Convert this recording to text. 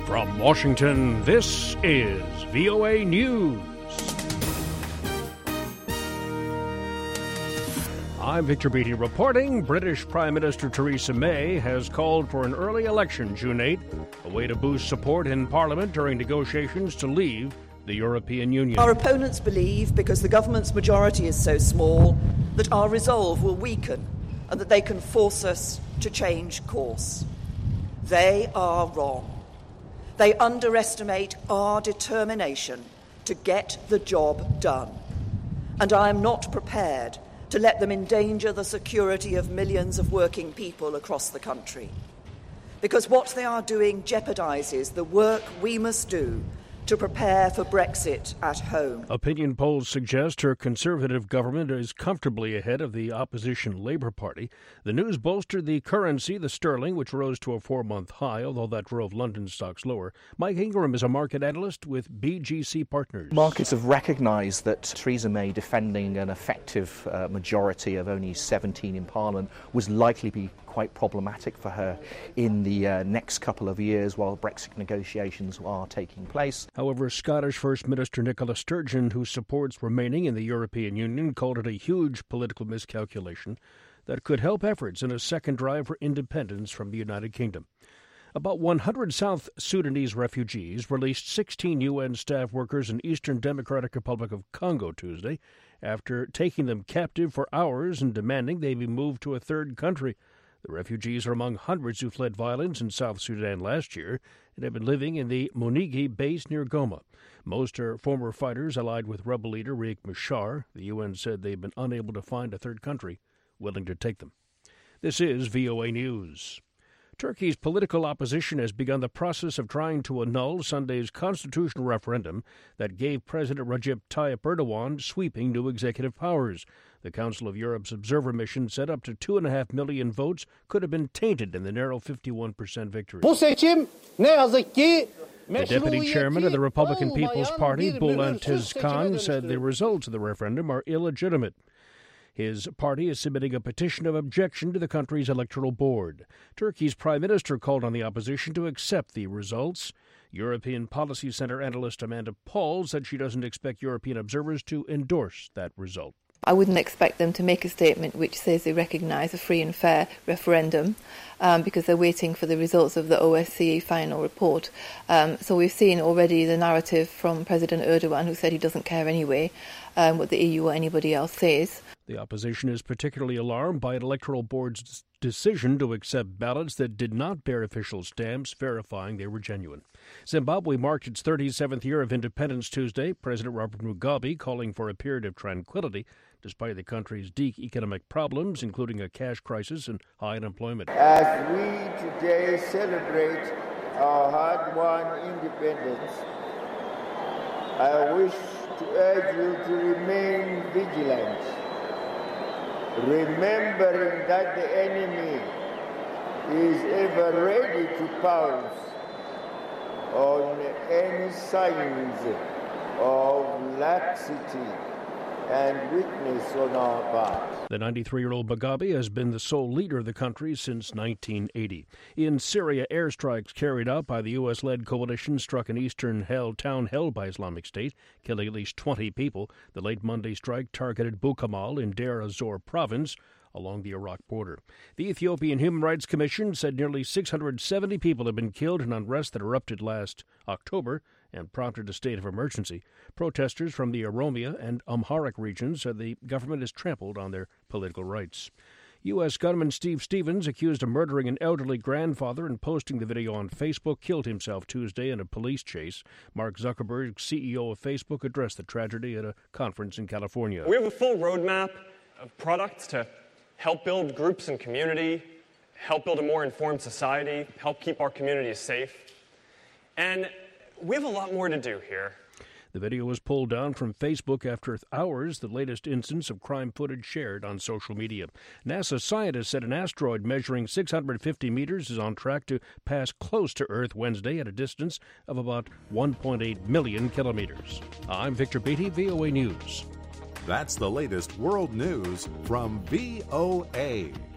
From Washington, this is VOA News. I'm Victor Beattie reporting. British Prime Minister Theresa May has called for an early election June 8, a way to boost support in Parliament during negotiations to leave the European Union. Our opponents believe, because the government's majority is so small, that our resolve will weaken and that they can force us to change course. They are wrong. They underestimate our determination to get the job done. And I am not prepared to let them endanger the security of millions of working people across the country. Because what they are doing jeopardises the work we must do to prepare for Brexit at home. Opinion polls suggest her Conservative government is comfortably ahead of the opposition Labour Party. The news bolstered the currency, the sterling, which rose to a 4-month high, although that drove London stocks lower. Mike Ingram is a market analyst with BGC Partners. Markets have recognised that Theresa May defending an effective majority of only 17 in Parliament was likely to be quite problematic for her in the next couple of years while Brexit negotiations are taking place. However, Scottish First Minister Nicola Sturgeon, who supports remaining in the European Union, called it a huge political miscalculation that could help efforts in a second drive for independence from the United Kingdom. About 100 South Sudanese refugees released 16 UN staff workers in Eastern Democratic Republic of Congo Tuesday after taking them captive for hours and demanding they be moved to a third country. The refugees are among hundreds who fled violence in South Sudan last year and have been living in the Monigi base near Goma. Most are former fighters allied with rebel leader Riek Machar. The UN said they've been unable to find a third country willing to take them. This is VOA News. Turkey's political opposition has begun the process of trying to annul Sunday's constitutional referendum that gave President Recep Tayyip Erdogan sweeping new executive powers. The Council of Europe's observer mission said up to 2.5 million votes could have been tainted in the narrow 51% victory. The deputy chairman of the Republican People's Party, Bülent Tezcan, said the results of the referendum are illegitimate. His party is submitting a petition of objection to the country's electoral board. Turkey's prime minister called on the opposition to accept the results. European Policy Center analyst Amanda Paul said she doesn't expect European observers to endorse that result. I wouldn't expect them to make a statement which says they recognise a free and fair referendum because they're waiting for the results of the OSCE final report. So we've seen already the narrative from President Erdogan, who said he doesn't care anyway what the EU or anybody else says. The opposition is particularly alarmed by an electoral board's decision to accept ballots that did not bear official stamps verifying they were genuine. Zimbabwe marked its 37th year of independence Tuesday. President Robert Mugabe calling for a period of tranquility despite the country's deep economic problems, including a cash crisis and high unemployment. As we today celebrate our hard-won independence, I wish to urge you to remain vigilant, remembering that the enemy is ever ready to pounce on any signs of laxity and weakness on our part. The 93-year-old Mugabe has been the sole leader of the country since 1980. In Syria, airstrikes carried out by the U.S.-led coalition struck an eastern town held by Islamic State, killing at least 20 people. The late Monday strike targeted Bukamal in Deir ez-Zor province along the Iraq border. The Ethiopian Human Rights Commission said nearly 670 people have been killed in unrest that erupted last October and prompted a state of emergency. Protesters from the Oromia and Amharic regions said the government has trampled on their political rights. U.S. gunman Steve Stevens, accused of murdering an elderly grandfather and posting the video on Facebook, killed himself Tuesday in a police chase. Mark Zuckerberg, CEO of Facebook, addressed the tragedy at a conference in California. We have a full roadmap of products to help build groups and community, help build a more informed society, help keep our communities safe. And we have a lot more to do here. The video was pulled down from Facebook after hours, the latest instance of crime footage shared on social media. NASA scientists said an asteroid measuring 650 meters is on track to pass close to Earth Wednesday at a distance of about 1.8 million kilometers. I'm Victor Beattie, VOA News. That's the latest world news from VOA.